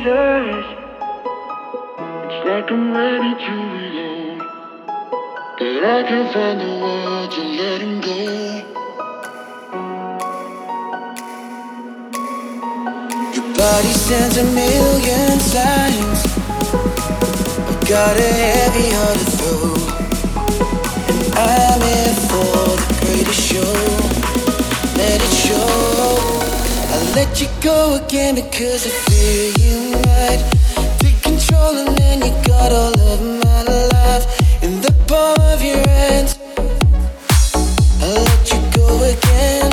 yes. It's like I'm ready to reload, but I can't find the words to let him go. Your body sends a million signs. I've got a heavy heart to throw, and I'm here for the greatest show. Let it show. I let you go again because I feel you right. Take control and then you got all of my life in the palm of your hands. I let you go again.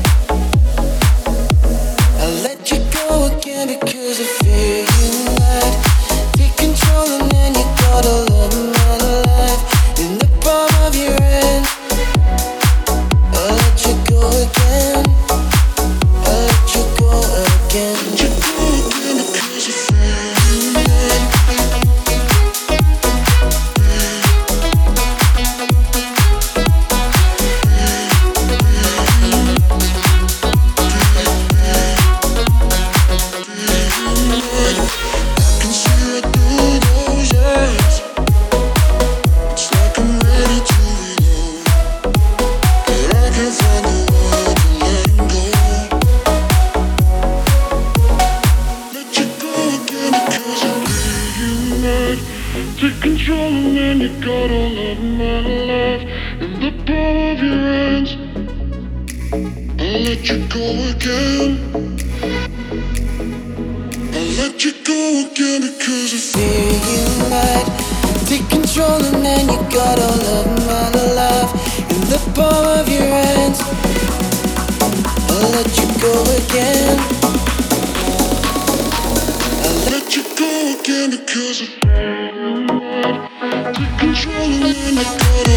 I let you go again because I feel you right. Take control and then you got all of my life in the palm of your hands. I let you go again. I let you go again. Let you go again because I feel you right. I can see right through those eyes. It's like I'm ready to reload, but I can't find the words to let him go. Let you go again because I feel you right. Take control and then you got all of my life in the palm of your hands. I'll let you go again. I'll let you go again because I Feel you right. Take control and then you got all of my life in the palm of your hands. I'll let you go again. I'll let you go again because I feel you right. Take control and then you got